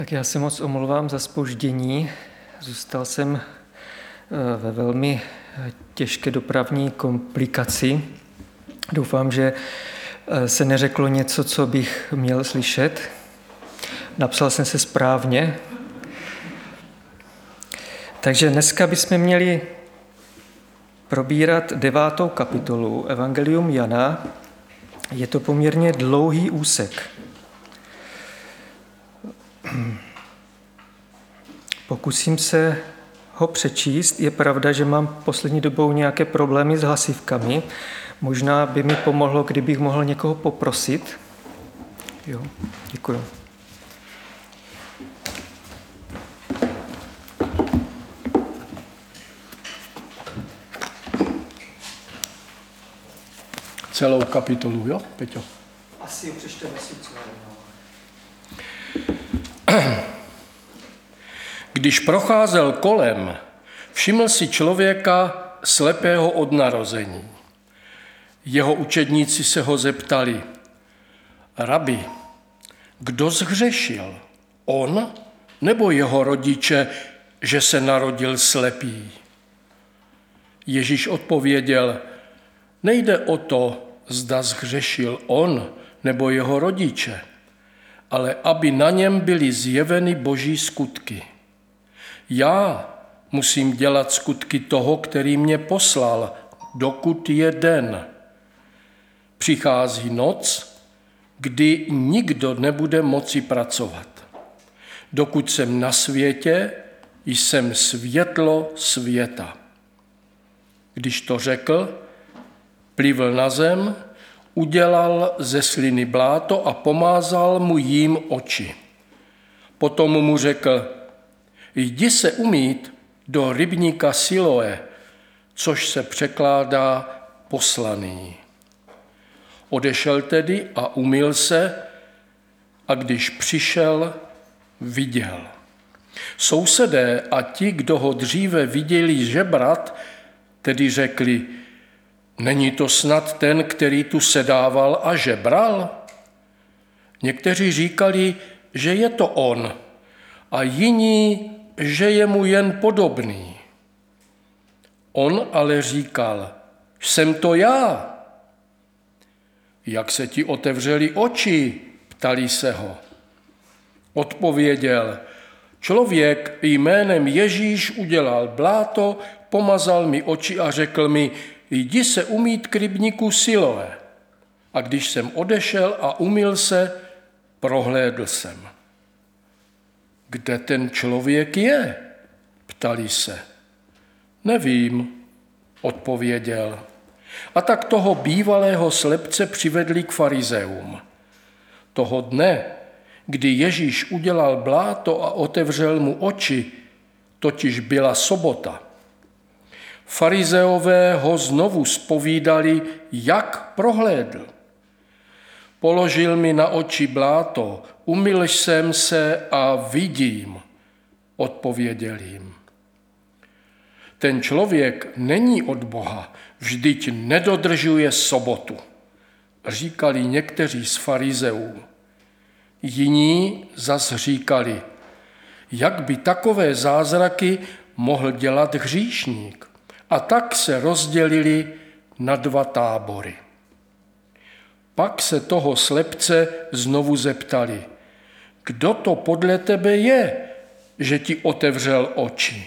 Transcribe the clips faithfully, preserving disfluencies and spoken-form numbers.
Tak já se moc omlouvám za zpoždění. Zůstal jsem ve velmi těžké dopravní komplikaci. Doufám, že se neřeklo něco, co bych měl slyšet. Napsal jsem se správně. Takže dneska bychom měli probírat devátou kapitolu Evangelium Jana. Je to poměrně dlouhý úsek. Pokusím se ho přečíst. Je pravda, že mám poslední dobou nějaké problémy s hlasivkami. Možná by mi pomohlo, kdybych mohl někoho poprosit. Jo, děkuji. Celou kapitolu, jo, Peťo? Asi ji přečteme si celou. Když procházel kolem, všiml si člověka slepého od narození. Jeho učedníci se ho zeptali: Rabi, kdo zhřešil, on nebo jeho rodiče, že se narodil slepý? Ježíš odpověděl: nejde o to, zda zhřešil on nebo jeho rodiče, ale aby na něm byly zjeveny boží skutky. Já musím dělat skutky toho, který mě poslal, dokud je den. Přichází noc, kdy nikdo nebude moci pracovat. Dokud jsem na světě, jsem světlo světa. Když to řekl, plivl na zem, udělal ze sliny bláto a pomázal mu jím oči. Potom mu řekl: jdi se umýt do rybníka Siloe, což se překládá poslaný. Odešel tedy a umyl se, a když přišel, viděl. Sousedé a ti, kdo ho dříve viděli žebrat, tedy řekli: není to snad ten, který tu sedával a žebral? Někteří říkali, že je to on, a jiní, že je mu jen podobný. On ale říkal: jsem to já. Jak se ti otevřely oči? Ptali se ho. Odpověděl: člověk jménem Ježíš udělal bláto, pomazal mi oči a řekl mi: jdi se umýt k rybníku Siloe. A když jsem odešel a umyl se, prohlédl jsem. Kde ten člověk je? Ptali se. Nevím, odpověděl. A tak toho bývalého slepce přivedli k farizeům. Toho dne, kdy Ježíš udělal bláto a otevřel mu oči, totiž byla sobota. Farizeové ho znovu zpovídali, jak prohlédl. Položil mi na oči bláto, umyl jsem se a vidím, odpověděl jim. Ten člověk není od Boha, vždyť nedodržuje sobotu, říkali někteří z farizeů. Jiní zas říkali: jak by takové zázraky mohl dělat hříšník? A tak se rozdělili na dva tábory. Pak se toho slepce znovu zeptali: kdo to podle tebe je, že ti otevřel oči?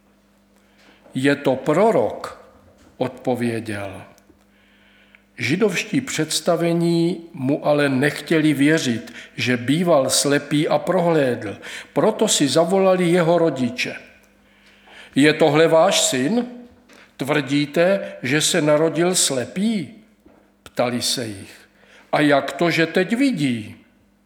Je to prorok, odpověděl. Židovští představení mu ale nechtěli věřit, že býval slepý a prohlédl. Proto si zavolali jeho rodiče. Je tohle váš syn? Tvrdíte, že se narodil slepý? Ptali se jich. A jak to, že teď vidí?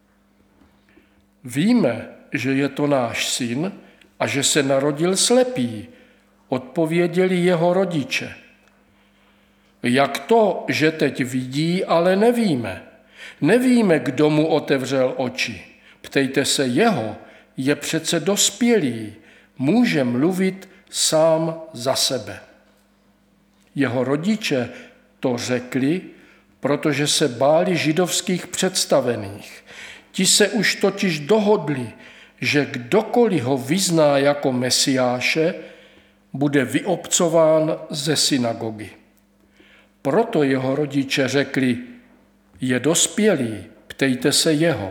Víme, že je to náš syn a že se narodil slepý, odpověděli jeho rodiče. Jak to, že teď vidí, ale nevíme? Nevíme, kdo mu otevřel oči. Ptejte se jeho, je přece dospělý, může mluvit sám za sebe. Jeho rodiče to řekli, protože se báli židovských představených. Ti se už totiž dohodli, že kdokoliv ho vyzná jako Mesiáše, bude vyobcován ze synagogy. Proto jeho rodiče řekli, je dospělý, ptejte se jeho.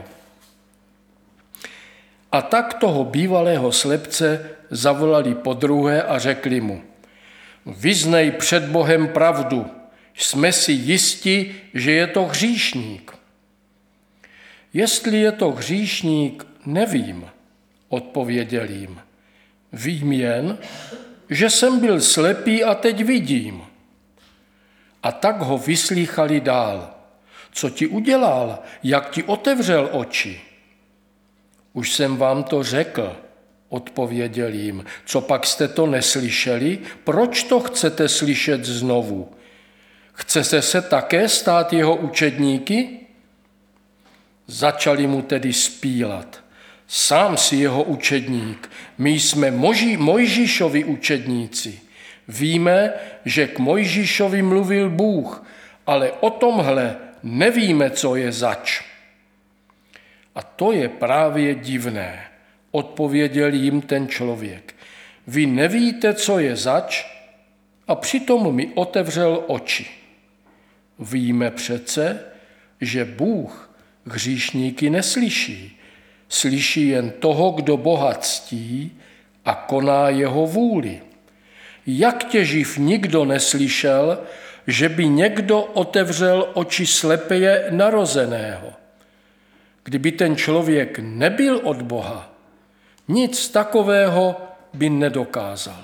A tak toho bývalého slepce zavolali podruhé a řekli mu, vyznej před Bohem pravdu, jsme si jisti, že je to hříšník. Jestli je to hříšník, nevím, odpověděl jim. Vím jen, že jsem byl slepý a teď vidím. A tak ho vyslýchali dál. Co ti udělal, jak ti otevřel oči? Už jsem vám to řekl, odpověděl jim. Co pak jste to neslyšeli? Proč to chcete slyšet znovu? Chcete se také stát jeho učedníky? Začali mu tedy spílat. Sám si jeho učedník, my jsme Moži, Mojžíšovi učedníci. Víme, že k Mojžíšovi mluvil Bůh, ale o tomhle nevíme, co je zač. A to je právě divné, odpověděl jim ten člověk. Vy nevíte, co je zač, a přitom mi otevřel oči. Víme přece, že Bůh hříšníky neslyší. Slyší jen toho, kdo Boha ctí a koná jeho vůli. Jak těživ nikdo neslyšel, že by někdo otevřel oči slepě narozeného. Kdyby ten člověk nebyl od Boha, nic takového by nedokázal.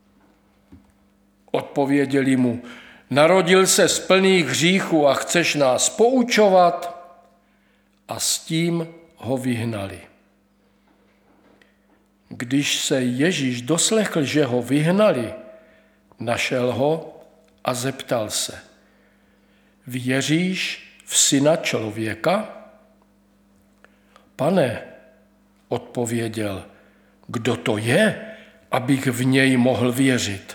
Odpověděli mu, narodil se z plných hříchů a chceš nás poučovat? A s tím ho vyhnali. Když se Ježíš doslechl, že ho vyhnali, našel ho a zeptal se, věříš v Syna člověka? Pane, odpověděl, kdo to je, abych v něj mohl věřit?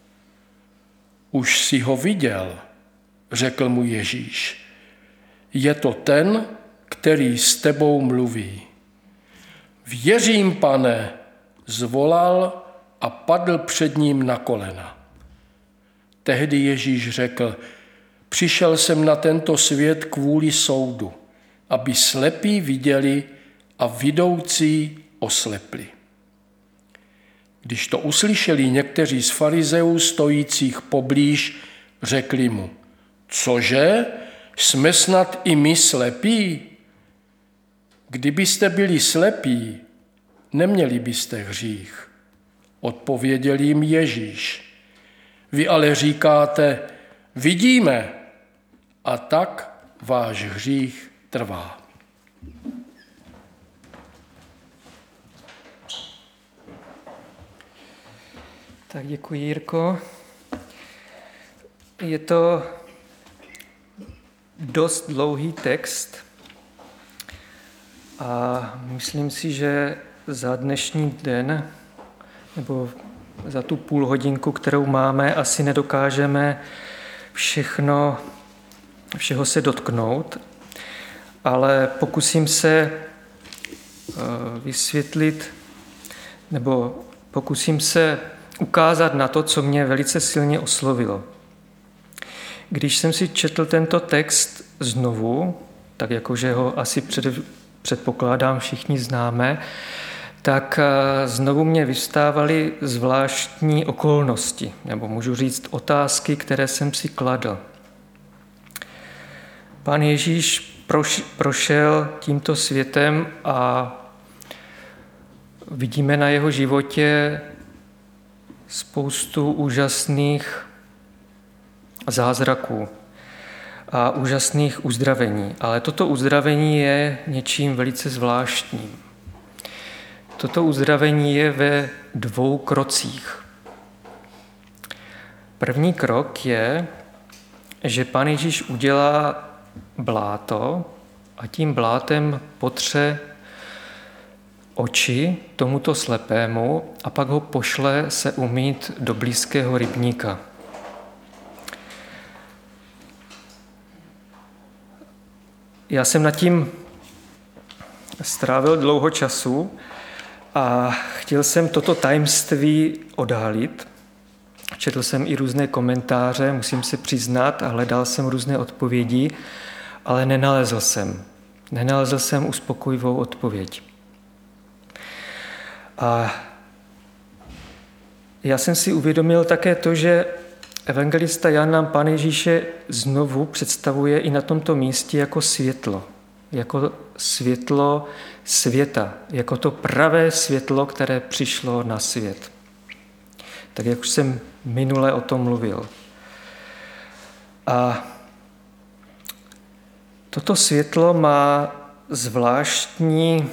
Už jsi ho viděl, řekl mu Ježíš. Je to ten, který s tebou mluví. Věřím, Pane, zvolal a padl před ním na kolena. Tehdy Ježíš řekl, přišel jsem na tento svět kvůli soudu, aby slepí viděli a vidoucí oslepli. Když to uslyšeli někteří z farizeů stojících poblíž, řekli mu, cože, jsme snad i my slepí? Kdybyste byli slepí, neměli byste hřích, odpověděl jim Ježíš. Vy ale říkáte, vidíme, a tak váš hřích trvá. Tak děkuji, Jirko. Je to dost dlouhý text a myslím si, že za dnešní den nebo za tu půl hodinku, kterou máme, asi nedokážeme všechno, všeho se dotknout, ale pokusím se vysvětlit nebo pokusím se ukázat na to, co mě velice silně oslovilo. Když jsem si četl tento text znovu, tak jakože ho asi před, předpokládám všichni známe, tak znovu mě vyvstávaly zvláštní okolnosti, nebo můžu říct otázky, které jsem si kladl. Pán Ježíš proš, prošel tímto světem a vidíme na jeho životě spoustu úžasných zázraků a úžasných uzdravení. Ale toto uzdravení je něčím velice zvláštním. Toto uzdravení je ve dvou krocích. První krok je, že Pán Ježíš udělá bláto a tím blátem potře oči tomuto slepému a pak ho pošle se umýt do blízkého rybníka. Já jsem nad tím strávil dlouho času A chtěl jsem toto tajemství odhalit. Četl jsem i různé komentáře, musím se přiznat, a hledal jsem různé odpovědi, ale nenalezl jsem. Nenalezl jsem uspokojivou odpověď. A já jsem si uvědomil také to, že evangelista Jan nám Pána Ježíše znovu představuje i na tomto místě jako světlo. Jako světlo světa. Jako to pravé světlo, které přišlo na svět. Tak jak už jsem minule o tom mluvil. A toto světlo má zvláštní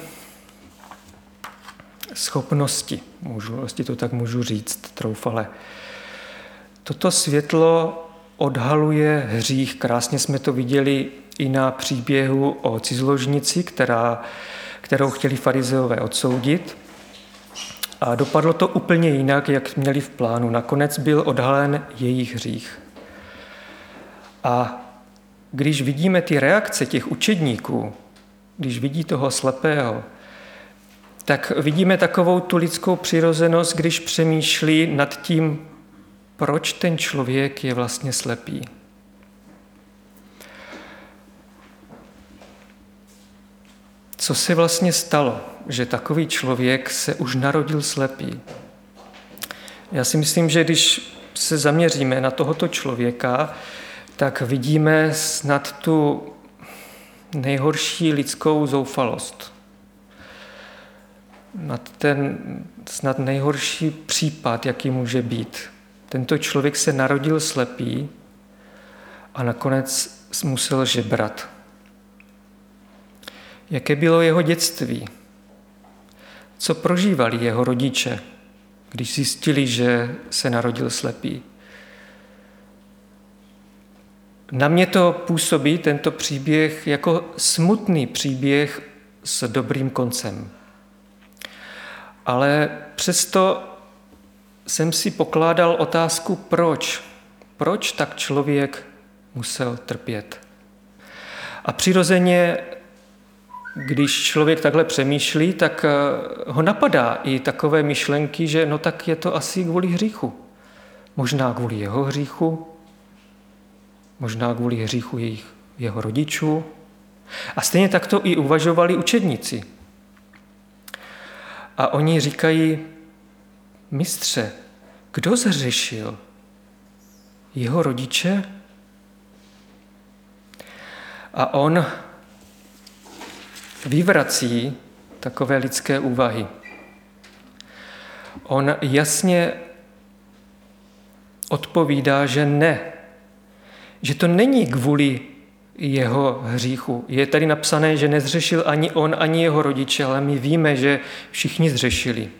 schopnosti, můžu, vlastně to tak můžu říct, troufale. Toto světlo odhaluje hřích. Krásně jsme to viděli i na příběhu o cizoložnici, která, kterou chtěli farizeové odsoudit. A dopadlo to úplně jinak, jak měli v plánu. Nakonec byl odhalen jejich hřích. A když vidíme ty reakce těch učedníků, když vidí toho slepého, tak vidíme takovou tu lidskou přirozenost, když přemýšlí nad tím, proč ten člověk je vlastně slepý. Co se vlastně stalo, že takový člověk se už narodil slepý? Já si myslím, že když se zaměříme na tohoto člověka, tak vidíme snad tu nejhorší lidskou zoufalost. Nad ten snad nejhorší případ, jaký může být. Tento člověk se narodil slepý a nakonec musel žebrat. Jaké bylo jeho dětství? Co prožívali jeho rodiče, když zjistili, že se narodil slepý? Na mě to působí, tento příběh, jako smutný příběh s dobrým koncem. Ale přesto jsem si pokládal otázku, proč? Proč tak člověk musel trpět? A přirozeně, když člověk takhle přemýšlí, tak ho napadá i takové myšlenky, že no tak je to asi kvůli hříchu. Možná kvůli jeho hříchu, možná kvůli hříchu jejich, jeho rodičů. A stejně tak to i uvažovali učedníci. A oni říkají, mistře, kdo zhřešil? Jeho rodiče? A on vyvrací takové lidské úvahy. On jasně odpovídá, že ne. Že to není kvůli jeho hříchu. Je tady napsané, že nezřešil ani on, ani jeho rodiče, ale my víme, že všichni zřešili.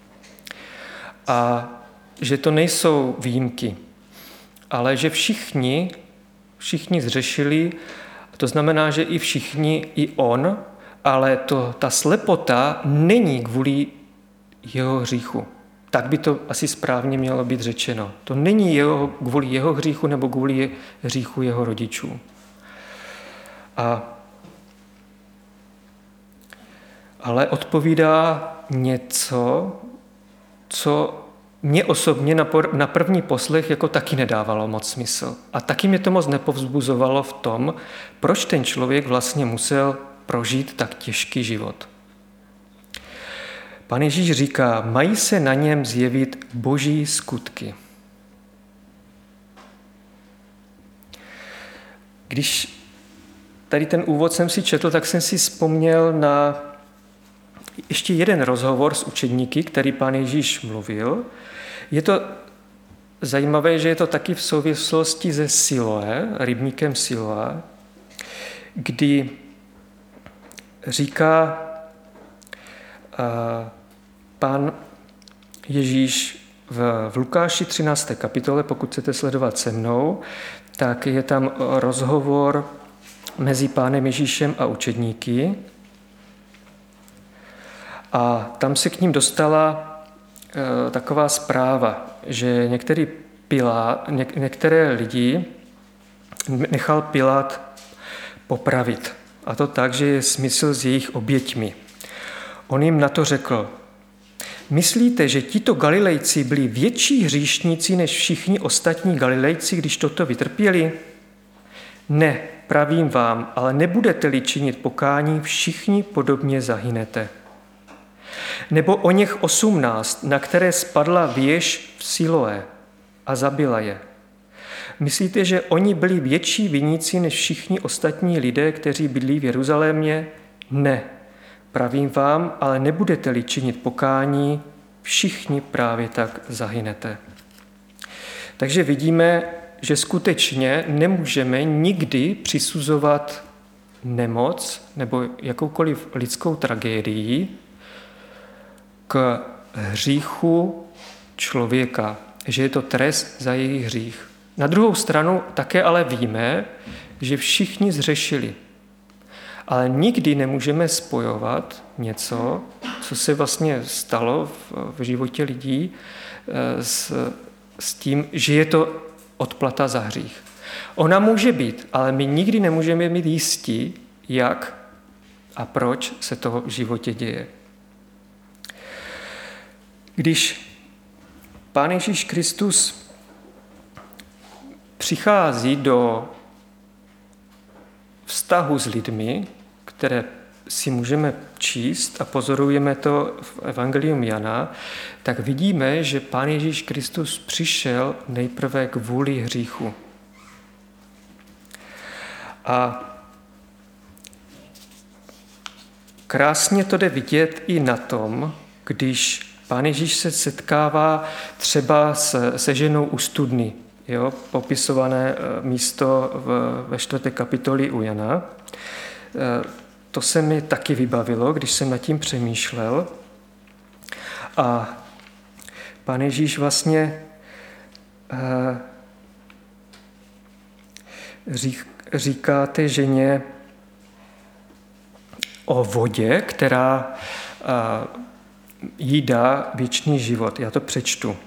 A že to nejsou výjimky, ale že všichni, všichni zřešili, to znamená, že i všichni, i on, ale to, ta slepota není kvůli jeho hříchu. Tak by to asi správně mělo být řečeno. To není jeho, kvůli jeho hříchu nebo kvůli hříchu jeho rodičů. A, ale odpovídá něco, co mě osobně na, por, na první poslech jako taky nedávalo moc smysl. A taky mě to moc nepovzbuzovalo v tom, proč ten člověk vlastně musel prožít tak těžký život. Pán Ježíš říká, mají se na něm zjevit boží skutky. Když tady ten úvod jsem si četl, tak jsem si vzpomněl na ještě jeden rozhovor s učedníky, který Pán Ježíš mluvil. Je to zajímavé, že je to taky v souvislosti se Siloé, rybníkem Siloé, kdy říká uh, Pán Ježíš v, v Lukáši třinácté kapitole, pokud chcete sledovat se mnou, tak je tam rozhovor mezi Pánem Ježíšem a učedníky. A tam se k ním dostala e, taková zpráva, že některý Pilát, ně, některé lidi nechal Pilát popravit. A to tak, že je smysl s jejich oběťmi. On jim na to řekl, Myslíte, že tito Galilejci byli větší hříšníci než všichni ostatní Galilejci, když toto vytrpěli? Ne, pravím vám, ale nebudete-li činit pokání, všichni podobně zahynete. Nebo o něch osmnáct, na které spadla věž v Siloé a zabila je. Myslíte, že oni byli větší viníci než všichni ostatní lidé, kteří bydlí v Jeruzalémě? Ne, pravím vám, ale nebudete-li činit pokání, všichni právě tak zahynete. Takže vidíme, že skutečně nemůžeme nikdy přisuzovat nemoc nebo jakoukoliv lidskou tragédii k hříchu člověka, že je to trest za jejich hřích. Na druhou stranu také ale víme, že všichni zřešili. Ale nikdy nemůžeme spojovat něco, co se vlastně stalo v, v životě lidí, s, s tím, že je to odplata za hřích. Ona může být, ale my nikdy nemůžeme být jistí, jak a proč se to v životě děje. Když Pán Ježíš Kristus přichází do vztahu s lidmi, které si můžeme číst a pozorujeme to v Evangelium Jana, tak vidíme, že Pán Ježíš Kristus přišel nejprve k vůli hříchu. A krásně to jde vidět i na tom, když Pán Ježíš se setkává třeba se, se ženou u studny, jo, popisované místo v, ve čtvrté kapitoli u Jana. To se mi taky vybavilo, když jsem nad tím přemýšlel. A Pán Ježíš vlastně řík, říká té ženě o vodě, která jí dá věčný život. Já to přečtu.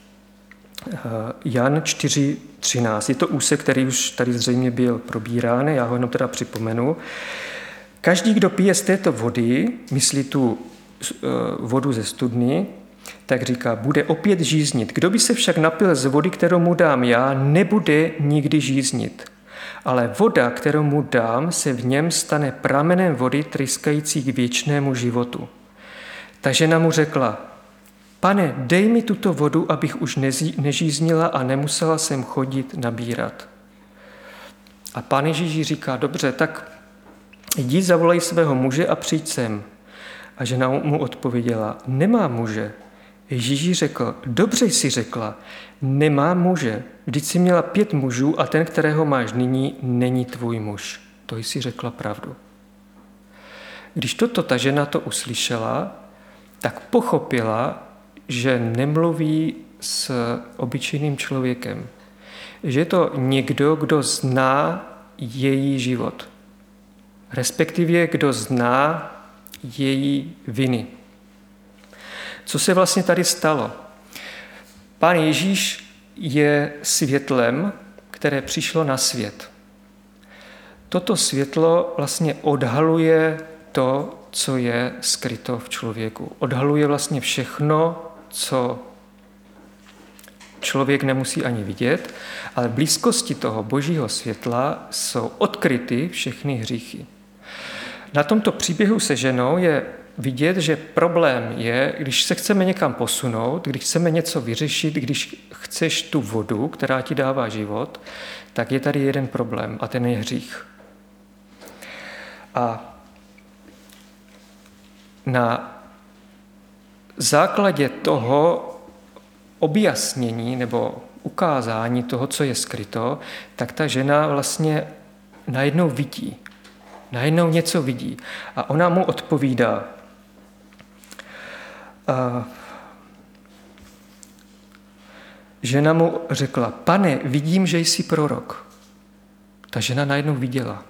Jan čtyři třináct. Je to úsek, který už tady zřejmě byl probírán, já ho jenom teda připomenu. Každý, kdo pije z této vody, myslí tu vodu ze studny, tak říká, bude opět žíznit. Kdo by se však napil z vody, kterou mu dám já, nebude nikdy žíznit. Ale voda, kterou mu dám, se v něm stane pramenem vody tryskající k věčnému životu. Ta žena mu řekla, Pane, dej mi tuto vodu, abych už nežíznila a nemusela sem chodit nabírat. A Pán Ježíš říká, dobře, tak jdi zavolej svého muže a přijď sem. A žena mu odpověděla, nemám muže. Ježíš řekl, dobře jsi řekla, nemám muže. Vždyť jsi měla pět mužů a ten, kterého máš nyní, není tvůj muž. To jsi řekla pravdu. Když toto ta žena to uslyšela, tak pochopila, že nemluví s obyčejným člověkem. Že je to někdo, kdo zná její život. Respektive, kdo zná její viny. Co se vlastně tady stalo? Pán Ježíš je světlem, které přišlo na svět. Toto světlo vlastně odhaluje to, co je skryto v člověku. Odhaluje vlastně všechno, co člověk nemusí ani vidět, ale v blízkosti toho božího světla jsou odkryty všechny hříchy. Na tomto příběhu se ženou je vidět, že problém je, když se chceme někam posunout, když chceme něco vyřešit, když chceš tu vodu, která ti dává život, tak je tady jeden problém a ten je hřích. A na základě toho objasnění nebo ukázání toho, co je skryto, tak ta žena vlastně najednou vidí. Najednou něco vidí. A ona mu odpovídá. A žena mu řekla, Pane, vidím, že jsi prorok. Ta žena najednou viděla.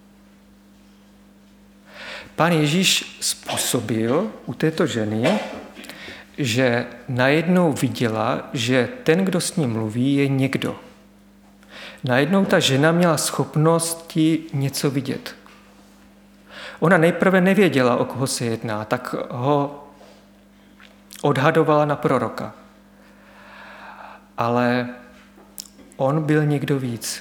Pán Ježíš způsobil u této ženy, že najednou viděla, že ten, kdo s ní mluví, je někdo. Najednou ta žena měla schopnosti něco vidět. Ona nejprve nevěděla, o koho se jedná, tak ho odhadovala na proroka. Ale on byl někdo víc.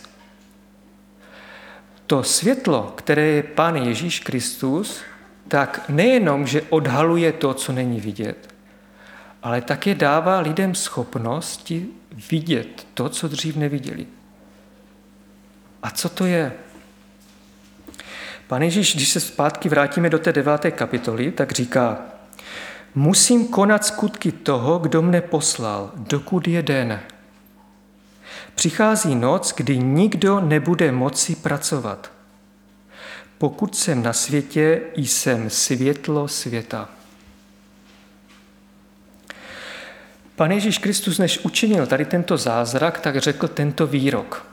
To světlo, které je Pán Ježíš Kristus, tak nejenom, že odhaluje to, co není vidět, ale také dává lidem schopnosti vidět to, co dřív neviděli. A co to je? Pán Ježíš, když se zpátky vrátíme do té deváté kapitoly, tak říká: musím konat skutky toho, kdo mne poslal, dokud je den. Přichází noc, kdy nikdo nebude moci pracovat. Pokud jsem na světě, jsem světlo světa. Pán Ježíš Kristus, než učinil tady tento zázrak, tak řekl tento výrok,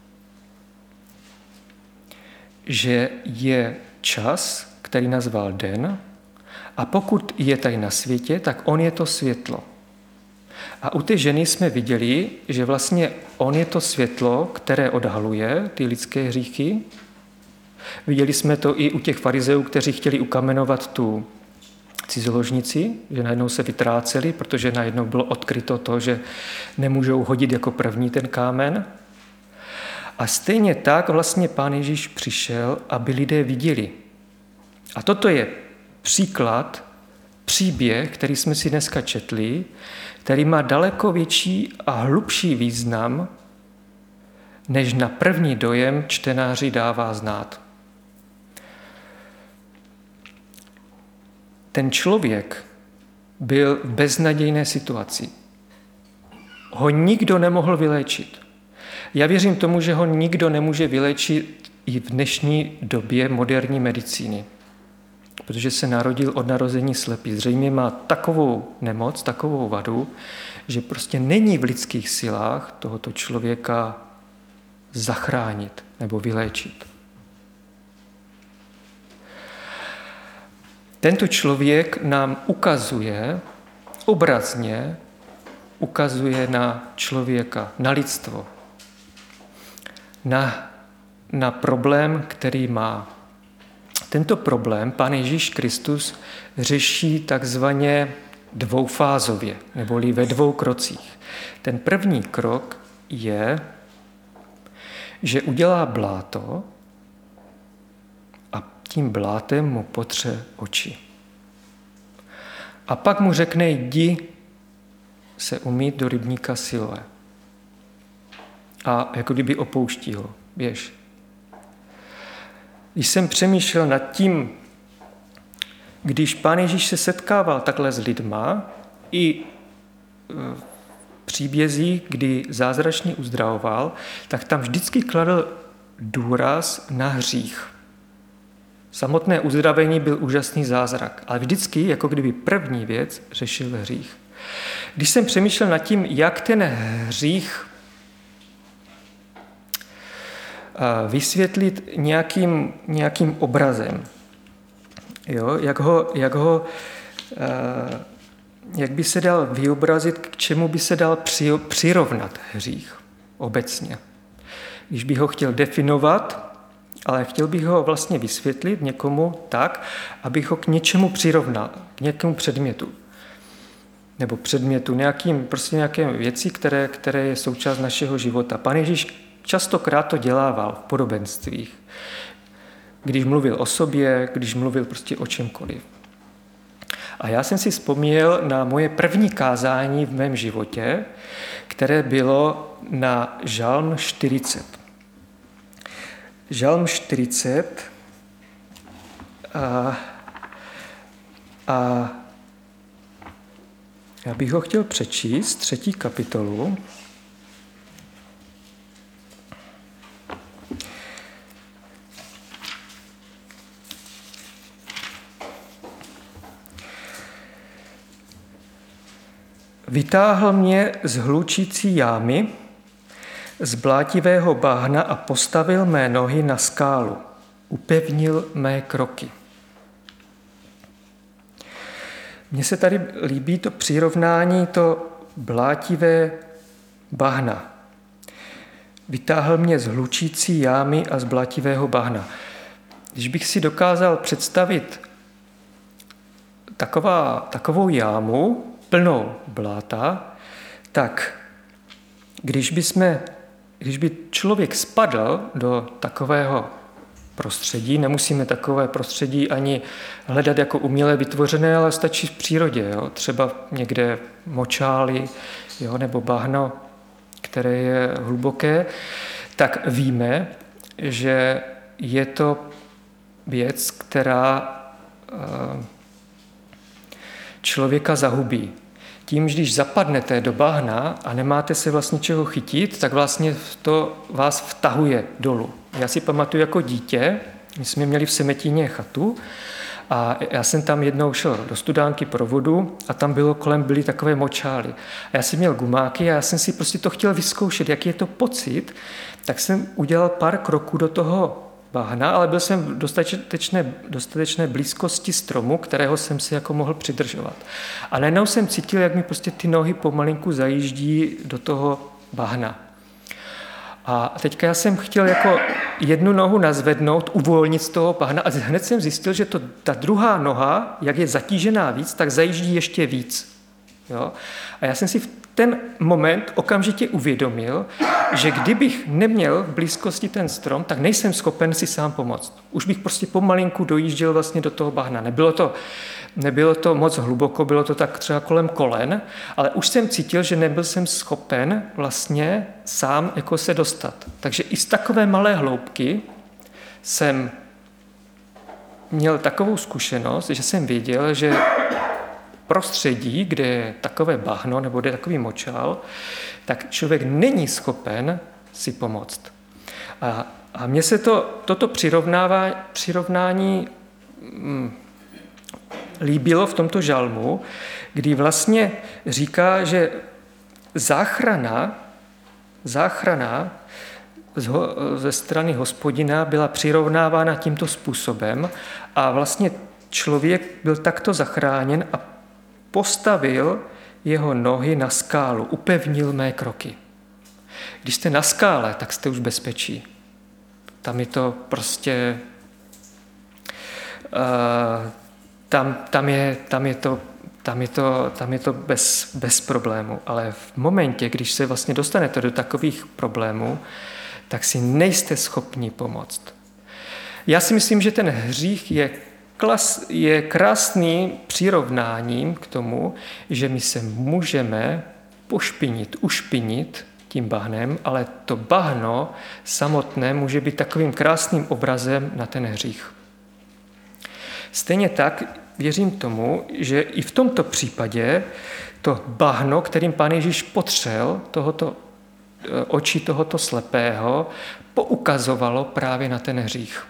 že je čas, který nazval den, a pokud je tady na světě, tak on je to světlo. A u té ženy jsme viděli, že vlastně on je to světlo, které odhaluje ty lidské hříchy. Viděli jsme to i u těch farizeů, kteří chtěli ukamenovat tu cizoložnici, že najednou se vytráceli, protože najednou bylo odkryto to, že nemůžou hodit jako první ten kámen. A stejně tak vlastně Pán Ježíš přišel, aby lidé viděli. A toto je příklad, příběh, který jsme si dneska četli, který má daleko větší a hlubší význam, než na první dojem čtenáři dává znát. Ten člověk byl v beznadějné situaci. Ho nikdo nemohl vyléčit. Já věřím tomu, že ho nikdo nemůže vyléčit i v dnešní době moderní medicíny, protože se narodil od narození slepý. Zřejmě má takovou nemoc, takovou vadu, že prostě není v lidských silách tohoto člověka zachránit nebo vyléčit. Tento člověk nám ukazuje, obrazně ukazuje na člověka, na lidstvo, na, na problém, který má. Tento problém Pán Ježíš Kristus řeší takzvaně dvoufázově, neboli ve dvou krocích. Ten první krok je, že udělá bláto a tím blátem mu potře oči. A pak mu řekne: jdi se umýt do rybníka Siloé. A jako kdyby opouští ho, běž. Když jsem přemýšlel nad tím, když Pán Ježíš se setkával takhle s lidma, i v příbězích, kdy zázračně uzdravoval, tak tam vždycky kladl důraz na hřích. Samotné uzdravení byl úžasný zázrak, ale vždycky, jako kdyby první věc, řešil hřích. Když jsem přemýšlel nad tím, jak ten hřích vysvětlit nějakým, nějakým obrazem, jo? Jak, ho, jak, ho, jak by se dal vyobrazit, k čemu by se dal přirovnat hřích obecně. Když bych ho chtěl definovat, ale chtěl bych ho vlastně vysvětlit někomu tak, abych ho k něčemu přirovnal, k nějakému předmětu. Nebo předmětu, nějakým, prostě nějaké věci, které, které je součást našeho života. Pán Ježíš častokrát to dělával v podobenstvích, když mluvil o sobě, když mluvil prostě o čemkoliv. A já jsem si vzpomněl na moje první kázání v mém životě, které bylo na Žalm čtyřicet. Žalm čtyřicet a, a já bych ho chtěl přečíst, třetí kapitolu. Vytáhl mě z hlučící jámy, z blátivého bahna a postavil mé nohy na skálu. Upevnil mé kroky. Mně se tady líbí to přirovnání, to blátivé bahna. Vytáhl mě z hlučící jámy a z blátivého bahna. Když bych si dokázal představit taková, takovou jámu, plnou bláta, tak když by, jsme, když by člověk spadl do takového prostředí, nemusíme takové prostředí ani hledat jako uměle vytvořené, ale stačí v přírodě, jo? Třeba někde močály, jo? Nebo bahno, které je hluboké, tak víme, že je to věc, která člověka zahubí. Tím, když zapadnete do bahna a nemáte se vlastně čeho chytit, tak vlastně to vás vtahuje dolů. Já si pamatuju jako dítě, my jsme měli v Semetíně chatu a já jsem tam jednou šel do studánky pro vodu a tam bylo kolem byly takové močály. A já jsem měl gumáky a já jsem si prostě to chtěl vyzkoušet, jaký je to pocit, tak jsem udělal pár kroků do toho bahna, ale byl jsem v dostatečné, dostatečné blízkosti stromu, kterého jsem si jako mohl přidržovat. A najednou jsem cítil, jak mi prostě ty nohy pomalinku zajíždí do toho bahna. A teďka já jsem chtěl jako jednu nohu nazvednout, uvolnit z toho bahna a hned jsem zjistil, že to, ta druhá noha, jak je zatížená víc, tak zajíždí ještě víc. Jo? A já jsem si v ten moment okamžitě uvědomil, že kdybych neměl v blízkosti ten strom, tak nejsem schopen si sám pomoct. Už bych prostě pomalinku dojížděl vlastně do toho bahna. Nebylo to, nebylo to moc hluboko, bylo to tak třeba kolem kolen, ale už jsem cítil, že nebyl jsem schopen vlastně sám jako se dostat. Takže i z takové malé hloubky jsem měl takovou zkušenost, že jsem věděl, že prostředí, kde je takové bahno nebo kde je takový močál, tak člověk není schopen si pomoct. A, a mně se to, toto přirovnává, přirovnání hm, líbilo v tomto žalmu, kdy vlastně říká, že záchrana, záchrana ze strany Hospodina byla přirovnávána tímto způsobem a vlastně člověk byl takto zachráněn a postavil jeho nohy na skálu, upevnil mé kroky. Když jste na skále, tak jste už v bezpečí. Tam je to prostě... Uh, tam, tam, je, tam je to, tam je to, tam je to bez, bez problému. Ale v momentě, když se vlastně dostanete do takových problémů, tak si nejste schopni pomoct. Já si myslím, že ten hřích je Klas je krásným přirovnáním k tomu, že my se můžeme pošpinit, ušpinit tím bahnem, ale to bahno samotné může být takovým krásným obrazem na ten hřích. Stejně tak věřím tomu, že i v tomto případě to bahno, kterým Pán Ježíš potřel tohoto, oči tohoto slepého, poukazovalo právě na ten hřích.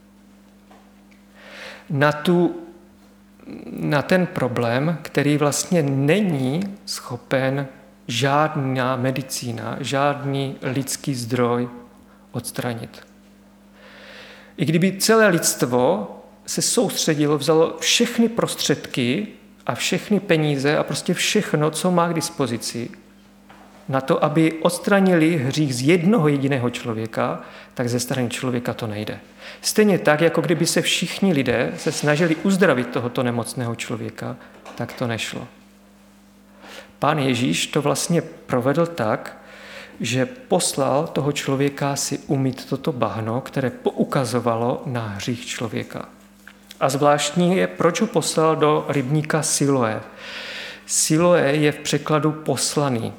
Na, tu, na ten problém, který vlastně není schopen žádná medicína, žádný lidský zdroj odstranit. I kdyby celé lidstvo se soustředilo, vzalo všechny prostředky a všechny peníze a prostě všechno, co má k dispozici, na to, aby odstranili hřích z jednoho jediného člověka, tak ze strany člověka to nejde. Stejně tak, jako kdyby se všichni lidé se snažili uzdravit tohoto nemocného člověka, tak to nešlo. Pán Ježíš to vlastně provedl tak, že poslal toho člověka si umýt toto bahno, které poukazovalo na hřích člověka. A zvláštní je, proč ho poslal do rybníka Siloé. Siloé je v překladu poslaný.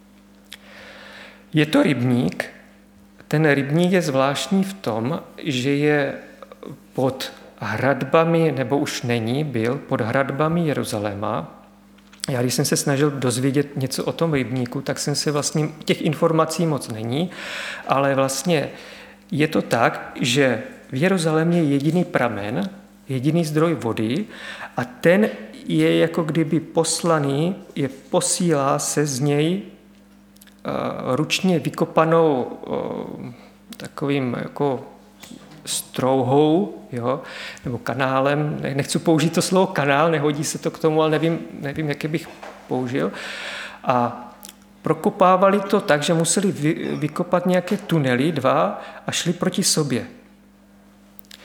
Je to rybník. Ten rybník je zvláštní v tom, že je pod hradbami, nebo už není, byl pod hradbami Jeruzaléma. Já když jsem se snažil dozvědět něco o tom rybníku, tak jsem se vlastně, těch informací moc není, ale vlastně je to tak, že v Jeruzalémě je jediný pramen, jediný zdroj vody a ten je jako kdyby poslaný, je posílá se z něj ručně vykopanou takovým jako strouhou, jo, nebo kanálem, nechci použít to slovo kanál, nehodí se to k tomu, ale nevím, nevím jaké bych použil. A prokopávali to tak, že museli vy, vykopat nějaké tunely, dva, a šli proti sobě.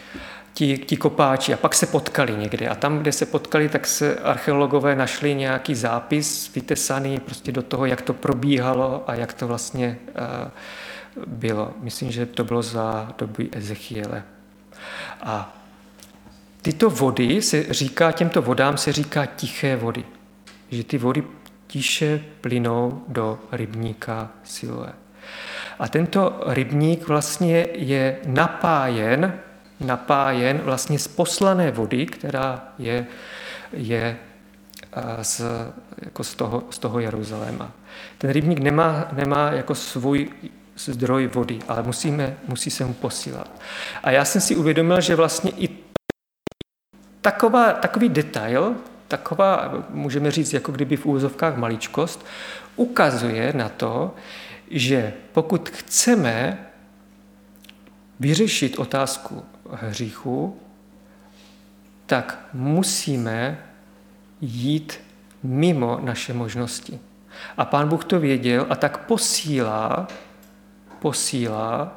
ti, ti kopáči a pak se potkali někde. A tam, kde se potkali, tak se archeologové našli nějaký zápis vytesaný prostě do toho, jak to probíhalo a jak to vlastně uh, bylo. Myslím, že to bylo za doby Ezechiele. A tyto vody se říká, těmto vodám se říká tiché vody. Že ty vody tiše plynou do rybníka Siloé. A tento rybník vlastně je napájen, napájen vlastně z poslané vody, která je, je z, jako z, toho, z toho Jeruzaléma. Ten rybník nemá, nemá jako svůj zdroj vody, ale musíme, musí se mu posílat. A já jsem si uvědomil, že vlastně i taková, takový detail, taková, můžeme říct, jako kdyby v úvozovkách maličkost, ukazuje na to, že pokud chceme vyřešit otázku hříchu, tak musíme jít mimo naše možnosti. A Pán Bůh to věděl a tak posílá, posílá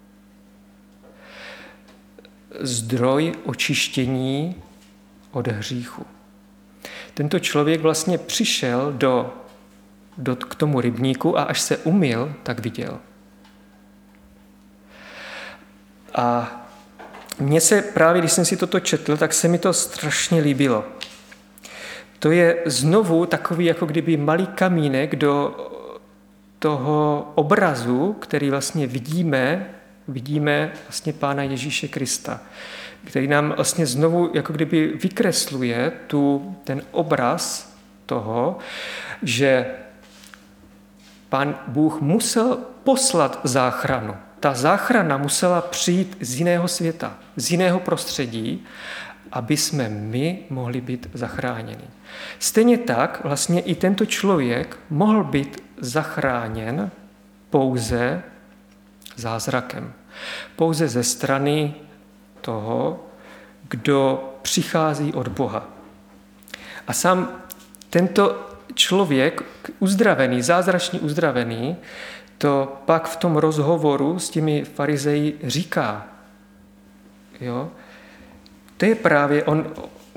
zdroj očištění od hříchu. Tento člověk vlastně přišel do, do, k tomu rybníku a až se umyl, tak viděl. A mně se právě, když jsem si toto četl, tak se mi to strašně líbilo. To je znovu takový, jako kdyby malý kamínek do toho obrazu, který vlastně vidíme, vidíme vlastně Pána Ježíše Krista, který nám vlastně znovu jako kdyby vykresluje tu, ten obraz toho, že Pán Bůh musel poslat záchranu. Ta záchrana musela přijít z jiného světa, z jiného prostředí, aby jsme my mohli být zachráněni. Stejně tak vlastně i tento člověk mohl být zachráněn pouze zázrakem. Pouze ze strany toho, kdo přichází od Boha. A sám tento člověk, uzdravený, zázračně uzdravený, to pak v tom rozhovoru s těmi farizeji říká. Jo? To je právě, on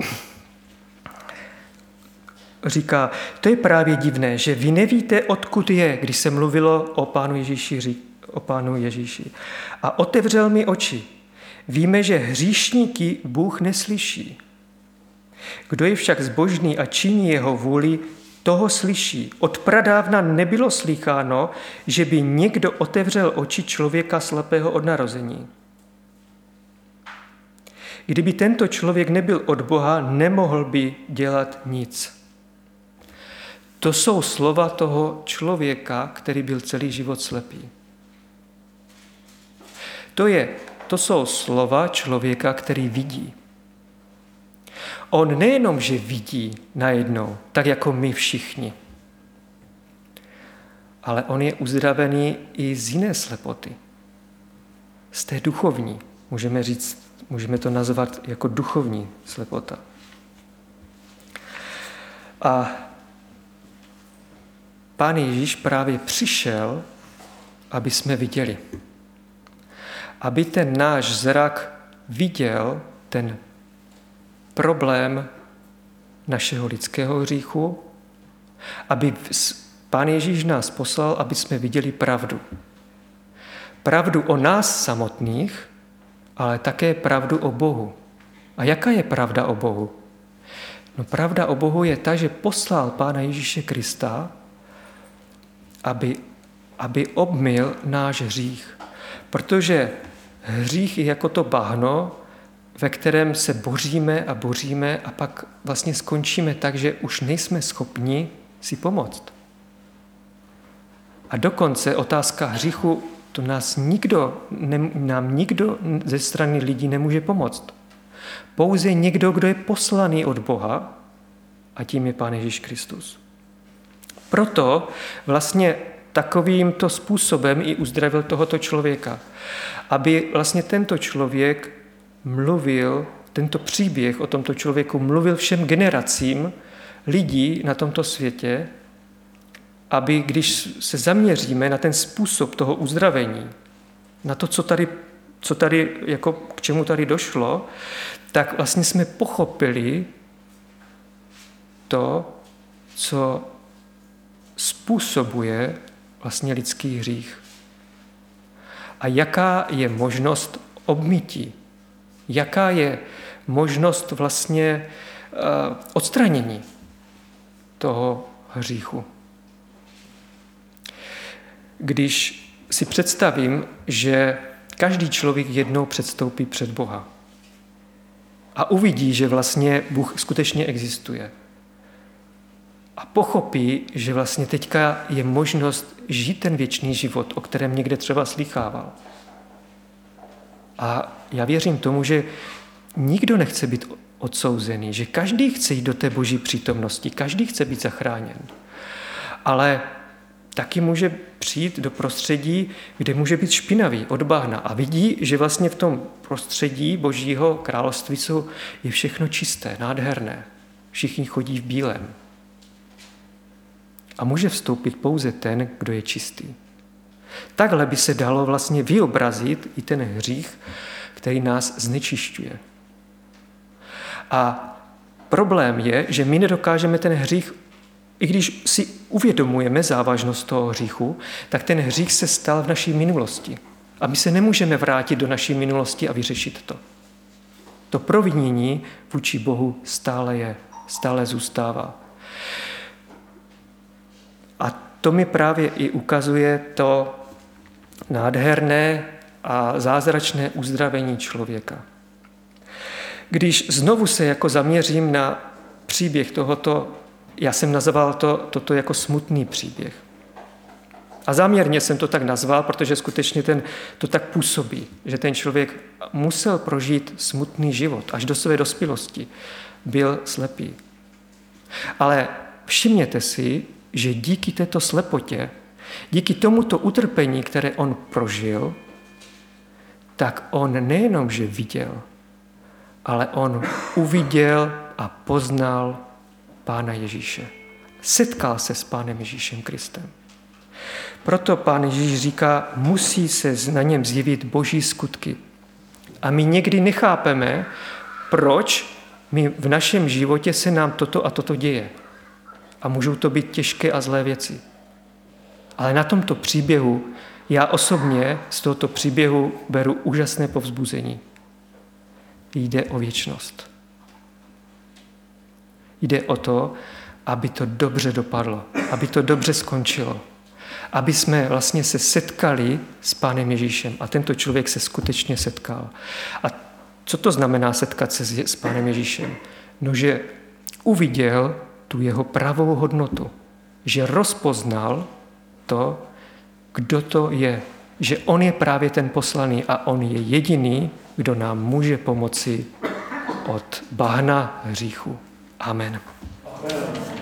říká, to je právě divné, že vy nevíte, odkud je, když se mluvilo o Pánu Ježíši, o Pánu Ježíši. A otevřel mi oči. Víme, že hříšníky Bůh neslyší. Kdo je však zbožný a činí jeho vůli, toho slyší. Od pradávna nebylo slycháno, že by někdo otevřel oči člověka slepého od narození. Kdyby tento člověk nebyl od Boha, nemohl by dělat nic. To jsou slova toho člověka, který byl celý život slepý. To, je, to jsou slova člověka, který vidí. On nejenom, že vidí najednou, tak jako my všichni, ale on je uzdravený i z jiné slepoty. Z té duchovní. Můžeme říct, můžeme to nazvat jako duchovní slepota. A Pán Ježíš právě přišel, aby jsme viděli. Aby ten náš zrak viděl ten problém našeho lidského hříchu, aby Pán Ježíš nás poslal, aby jsme viděli pravdu. Pravdu o nás samotných, ale také pravdu o Bohu. A jaká je pravda o Bohu? No, pravda o Bohu je ta, že poslal Pána Ježíše Krista, aby, aby obmyl náš hřích. Protože hřích je jako to bahno, ve kterém se boříme a boříme a pak vlastně skončíme tak, že už nejsme schopni si pomoct. A dokonce otázka hříchu, to nás nikdo, ne, nám nikdo ze strany lidí nemůže pomoct. Pouze někdo, kdo je poslaný od Boha, a tím je Pán Ježíš Kristus. Proto vlastně takovýmto způsobem i uzdravil tohoto člověka. Aby vlastně tento člověk mluvil, tento příběh o tomto člověku mluvil všem generacím lidí na tomto světě, aby když se zaměříme na ten způsob toho uzdravení, na to, co tady co tady, jako k čemu tady došlo, tak vlastně jsme pochopili to, co způsobuje vlastně lidský hřích. A jaká je možnost obmytí? Jaká je možnost vlastně uh, odstranění toho hříchu? Když si představím, že každý člověk jednou předstoupí před Boha a uvidí, že vlastně Bůh skutečně existuje a pochopí, že vlastně teďka je možnost žít ten věčný život, o kterém někde třeba slýchával. A já věřím tomu, že nikdo nechce být odsouzený, že každý chce jít do té boží přítomnosti, každý chce být zachráněn. Ale taky může přijít do prostředí, kde může být špinavý od bahna a vidí, že vlastně v tom prostředí božího království jsou, je všechno čisté, nádherné. Všichni chodí v bílém. A může vstoupit pouze ten, kdo je čistý. Takhle by se dalo vlastně vyobrazit i ten hřích, který nás znečišťuje. A problém je, že my nedokážeme ten hřích, i když si uvědomujeme závažnost toho hříchu, tak ten hřích se stal v naší minulosti. A my se nemůžeme vrátit do naší minulosti a vyřešit to. To provinění vůči Bohu stále je, stále zůstává. A to mi právě i ukazuje to nádherné a zázračné uzdravení člověka. Když znovu se jako zaměřím na příběh tohoto, já jsem nazval to, toto jako smutný příběh. A záměrně jsem to tak nazval, protože skutečně ten, to tak působí, že ten člověk musel prožít smutný život až do své dospělosti. Byl slepý. Ale všimněte si, že díky této slepotě, díky tomuto utrpení, které on prožil, tak on nejenom, že viděl, ale on uviděl a poznal Pána Ježíše. Setkal se s Pánem Ježíšem Kristem. Proto Pán Ježíš říká, musí se na něm zjevit boží skutky. A my někdy nechápeme, proč my v našem životě se nám toto a toto děje. A můžou to být těžké a zlé věci. Ale na tomto příběhu, já osobně z tohoto příběhu beru úžasné povzbuzení. Jde o věčnost. Jde o to, aby to dobře dopadlo, aby to dobře skončilo. Aby jsme vlastně se setkali s Pánem Ježíšem. A tento člověk se skutečně setkal. A co to znamená setkat se s Pánem Ježíšem? No, že uviděl tu jeho pravou hodnotu. Že rozpoznal to, kdo to je. Že on je právě ten poslaný a on je jediný, kdo nám může pomoci od bahna hříchu. Amen. Amen.